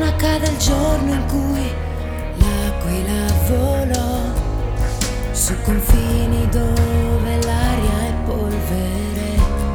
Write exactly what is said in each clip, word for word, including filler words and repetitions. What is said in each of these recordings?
cade il giorno in cui l'aquila volò su confini dove l'aria è polvere.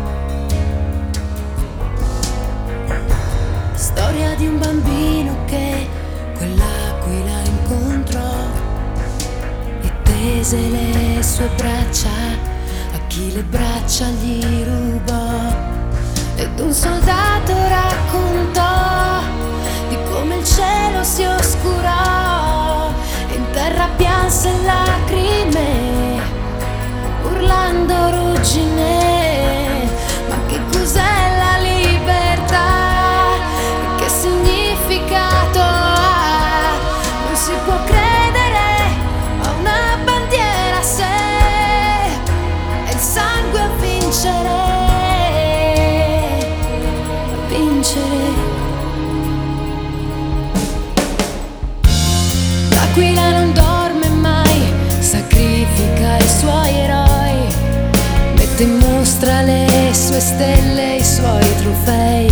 Storia di un bambino che quell'aquila incontrò e tese le sue braccia a chi le braccia gli rubò. Ed un soldato raccontò di come il cielo si oscurò e in terra pianse lacrime, urlando ruggine. Ma che cos'è la libertà? E che significato ha? Non si può credere a una bandiera se è il sangue a vincere. L'aquila non dorme mai, sacrifica i suoi eroi, mette in mostra le sue stelle, i suoi trofei.